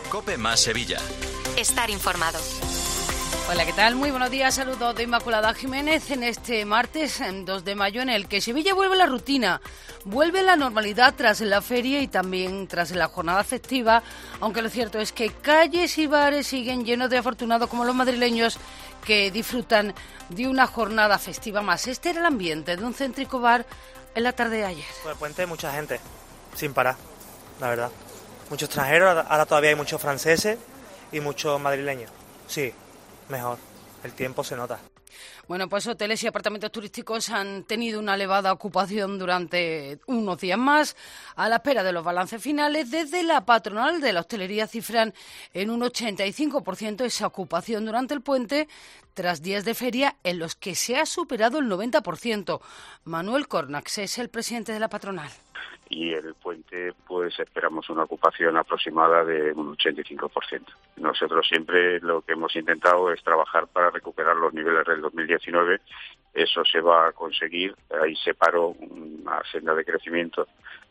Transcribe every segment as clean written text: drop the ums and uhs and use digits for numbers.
COPE más Sevilla. Estar informado. Hola, ¿qué tal? Muy buenos días, saludos de Inmaculada Jiménez en este martes 2 de mayo en el que Sevilla vuelve a la rutina, vuelve la normalidad tras la feria y también tras la jornada festiva, aunque lo cierto es que calles y bares siguen llenos de afortunados como los madrileños que disfrutan de una jornada festiva más. Este era el ambiente de un céntrico bar en la tarde de ayer. Por el puente mucha gente, sin parar, la verdad. Muchos extranjeros, ahora todavía hay muchos franceses y muchos madrileños. Sí, mejor. El tiempo se nota. Bueno, pues hoteles y apartamentos turísticos han tenido una elevada ocupación durante unos días más. A la espera de los balances finales, desde la patronal de la hostelería cifran en un 85% esa ocupación durante el puente, tras días de feria en los que se ha superado el 90%. Manuel Cornax es el presidente de la patronal. Y el puente, pues esperamos una ocupación aproximada de un 85%. Nosotros siempre lo que hemos intentado es trabajar para recuperar los niveles del 2019. Eso se va a conseguir. Ahí se paró una senda de crecimiento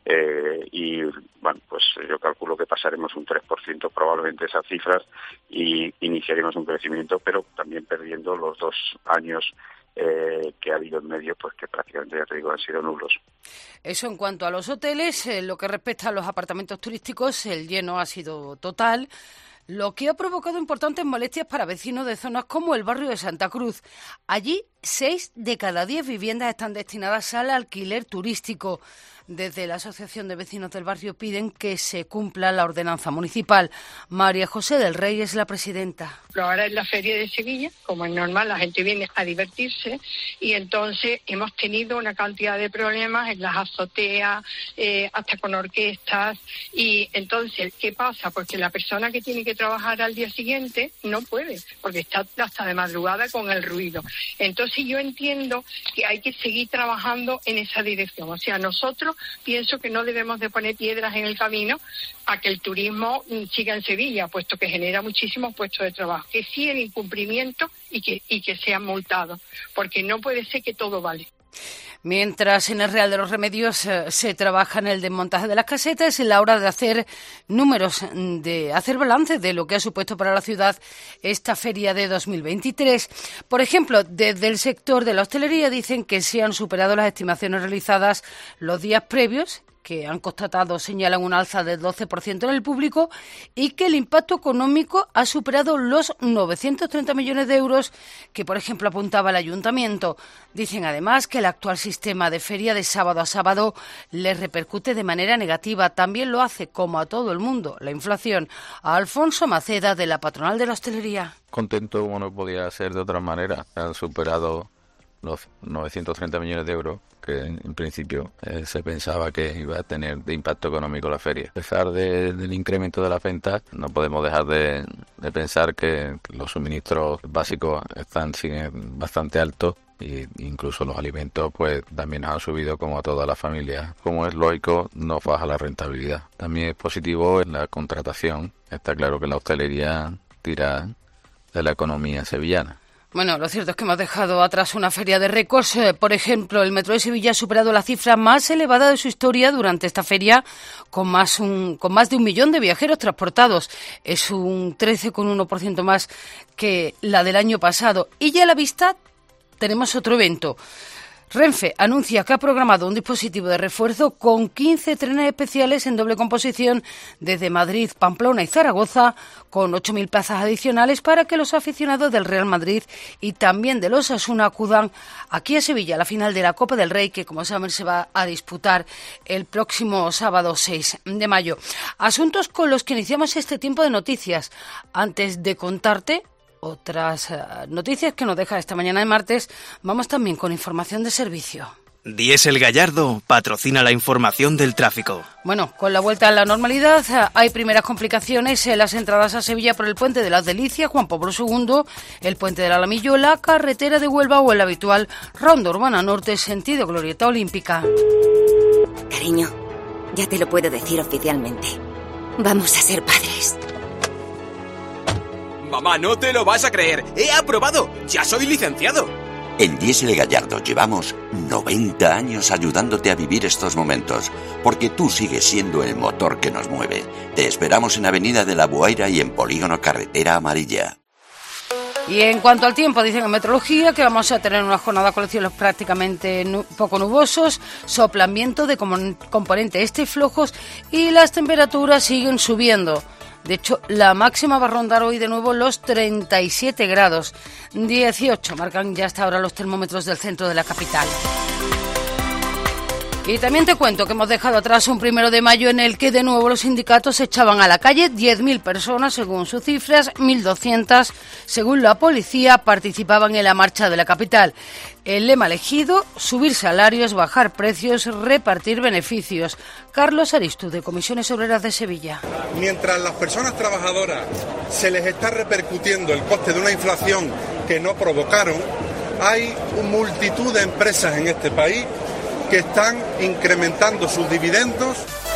y, bueno, pues yo calculo que pasaremos un 3% probablemente esas cifras y iniciaremos un crecimiento, pero también perdiendo los 2 años que ha habido en medio, pues que prácticamente, ya te digo, han sido nulos. Eso en cuanto a los hoteles. Lo que respecta a los apartamentos turísticos, el lleno ha sido total, lo que ha provocado importantes molestias para vecinos de zonas como el barrio de Santa Cruz. Allí, 6 de cada 10 viviendas están destinadas al alquiler turístico. Desde la Asociación de Vecinos del Barrio piden que se cumpla la ordenanza municipal. María José del Rey es la presidenta. Ahora es la Feria de Sevilla, como es normal, la gente viene a divertirse y entonces hemos tenido una cantidad de problemas en las azoteas, hasta con orquestas. Y entonces, ¿qué pasa? Pues que la persona que tiene que trabajar al día siguiente no puede, porque está hasta de madrugada con el ruido. Entonces yo entiendo que hay que seguir trabajando en esa dirección. O sea, nosotros pienso que no debemos de poner piedras en el camino a que el turismo siga en Sevilla, puesto que genera muchísimos puestos de trabajo. Que sí el incumplimiento y que sean multados, porque no puede ser que todo vale. Mientras en el Real de los Remedios se trabaja en el desmontaje de las casetas, es la hora de hacer números, de hacer balance de lo que ha supuesto para la ciudad esta feria de 2023. Por ejemplo, desde el sector de la hostelería dicen que se han superado las estimaciones realizadas los días previos, que han constatado, señalan, un alza del 12% en el público y que el impacto económico ha superado los 930 millones de euros que, por ejemplo, apuntaba el ayuntamiento. Dicen además que el actual sistema de feria de sábado a sábado les repercute de manera negativa. También lo hace, como a todo el mundo, la inflación. A Alfonso Maceda, de la patronal de la hostelería. Contento como no podía ser de otra manera. Han superado los 930 millones de euros que en principio se pensaba que iba a tener de impacto económico la feria. A pesar del incremento de las ventas, no podemos dejar de pensar que los suministros básicos siguen bastante altos e incluso los alimentos pues también han subido como a todas las familias. Como es lógico, no baja la rentabilidad. También es positivo en la contratación. Está claro que la hostelería tira de la economía sevillana. Bueno, lo cierto es que hemos dejado atrás una feria de récords. Por ejemplo, el Metro de Sevilla ha superado la cifra más elevada de su historia durante esta feria, con más de 1 millón de viajeros transportados. Es un 13,1% más que la del año pasado. Y ya a la vista tenemos otro evento. Renfe anuncia que ha programado un dispositivo de refuerzo con 15 trenes especiales en doble composición desde Madrid, Pamplona y Zaragoza, con 8.000 plazas adicionales para que los aficionados del Real Madrid y también del Osasuna acudan aquí a Sevilla a la final de la Copa del Rey, que como saben se va a disputar el próximo sábado 6 de mayo. Asuntos con los que iniciamos este tiempo de noticias. Antes de contarte otras noticias que nos deja esta mañana de martes, vamos también con información de servicio. Diesel Gallardo patrocina la información del tráfico. Bueno, con la vuelta a la normalidad hay primeras complicaciones en las entradas a Sevilla por el Puente de las Delicias, Juan Pablo II, el Puente de la Alamillo, la carretera de Huelva o el habitual Ronda Urbana Norte, sentido Glorieta Olímpica. Cariño, ya te lo puedo decir oficialmente. Vamos a ser padres. Mamá, no te lo vas a creer. ¡He aprobado! ¡Ya soy licenciado! En Diesel Gallardo llevamos 90 años ayudándote a vivir estos momentos, porque tú sigues siendo el motor que nos mueve. Te esperamos en Avenida de la Buaira y en Polígono Carretera Amarilla. Y en cuanto al tiempo, dicen en meteorología que vamos a tener una jornada con los cielos prácticamente poco nubosos, soplan viento de componente este flojos y las temperaturas siguen subiendo. De hecho, la máxima va a rondar hoy de nuevo los 37 grados. 18 marcan ya hasta ahora los termómetros del centro de la capital. Y también te cuento que hemos dejado atrás un 1 de mayo en el que de nuevo los sindicatos echaban a la calle 10.000 personas según sus cifras, 1.200 según la policía participaban en la marcha de la capital. El lema elegido, subir salarios, bajar precios, repartir beneficios. Carlos Aristu, de Comisiones Obreras de Sevilla. Mientras las personas trabajadoras se les está repercutiendo el coste de una inflación que no provocaron, hay multitud de empresas en este país que están incrementando sus dividendos.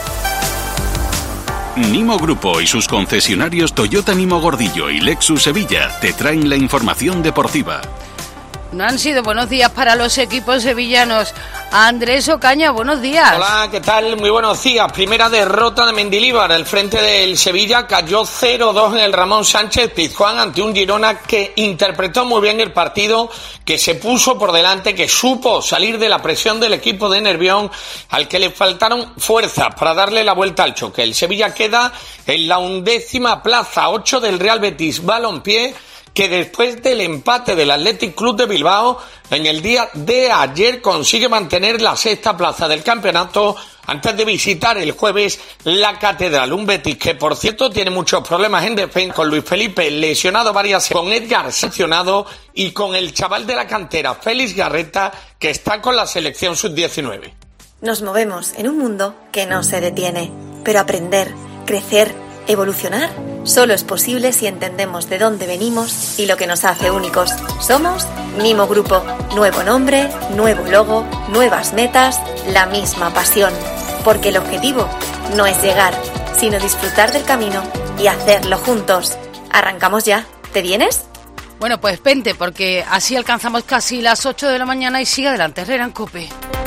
Nimo Grupo y sus concesionarios Toyota Nimo Gordillo y Lexus Sevilla te traen la información deportiva. No han sido buenos días para los equipos sevillanos. Andrés Ocaña, buenos días. Hola, ¿qué tal? Muy buenos días. Primera derrota de Mendilibar. El frente del Sevilla cayó 0-2 en el Ramón Sánchez Pizjuán ante un Girona que interpretó muy bien el partido, que se puso por delante, que supo salir de la presión del equipo de Nervión, al que le faltaron fuerzas para darle la vuelta al choque. El Sevilla queda en la 11ª plaza, 8 del Real Betis Balompié, que después del empate del Athletic Club de Bilbao, en el día de ayer consigue mantener la 6ª plaza del campeonato antes de visitar el jueves la Catedral. Un Betis que, por cierto, tiene muchos problemas en defensa, con Luis Felipe lesionado varias veces, con Edgar sancionado y con el chaval de la cantera, Félix Garreta, que está con la selección sub-19. Nos movemos en un mundo que no se detiene, pero aprender, crecer, evolucionar solo es posible si entendemos de dónde venimos y lo que nos hace únicos. Somos Nimo Grupo. Nuevo nombre, nuevo logo, nuevas metas, la misma pasión. Porque el objetivo no es llegar, sino disfrutar del camino y hacerlo juntos. ¿Arrancamos ya? ¿Te vienes? Bueno, pues vente, porque así alcanzamos casi las 8 de la mañana y sigue adelante Herrera en COPE.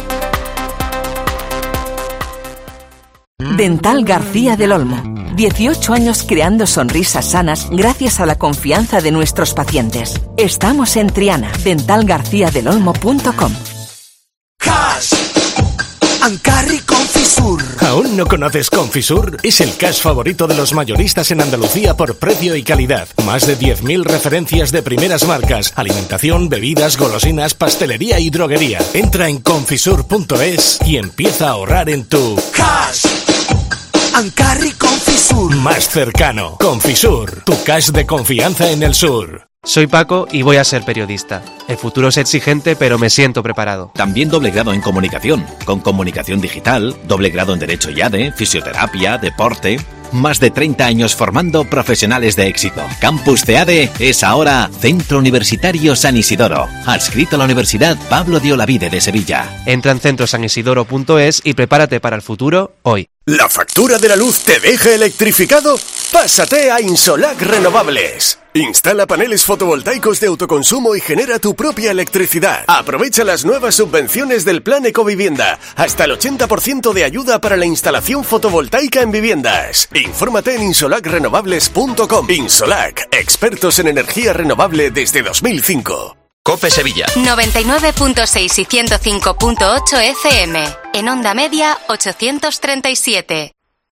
Dental García del Olmo. 18 años creando sonrisas sanas gracias a la confianza de nuestros pacientes. Estamos en Triana. dentalgarciadelolmo.com. Cash Ancarri Confisur. ¿Aún no conoces Confisur? Es el cash favorito de los mayoristas en Andalucía por precio y calidad. Más de 10.000 referencias de primeras marcas. Alimentación, bebidas, golosinas, pastelería y droguería. Entra en confisur.es y empieza a ahorrar en tu cash. Ancarri Confisur. Más cercano. Confisur. Tu cash de confianza en el sur. Soy Paco y voy a ser periodista. El futuro es exigente, pero me siento preparado. También doble grado en comunicación, con comunicación digital, doble grado en Derecho y ADE, fisioterapia, deporte. Más de 30 años formando profesionales de éxito. Campus CEADE es ahora Centro Universitario San Isidoro, adscrito a la Universidad Pablo de Olavide de Sevilla. Entra en centrosanisidoro.es y prepárate para el futuro hoy. ¿La factura de la luz te deja electrificado? Pásate a Insolac Renovables. Instala paneles fotovoltaicos de autoconsumo y genera tu propia electricidad. Aprovecha las nuevas subvenciones del Plan Ecovivienda. Hasta el 80% de ayuda para la instalación fotovoltaica en viviendas. Infórmate en insolacrenovables.com. Insolac, expertos en energía renovable desde 2005. COPE Sevilla 99.6 y 105.8 FM. En onda media 837.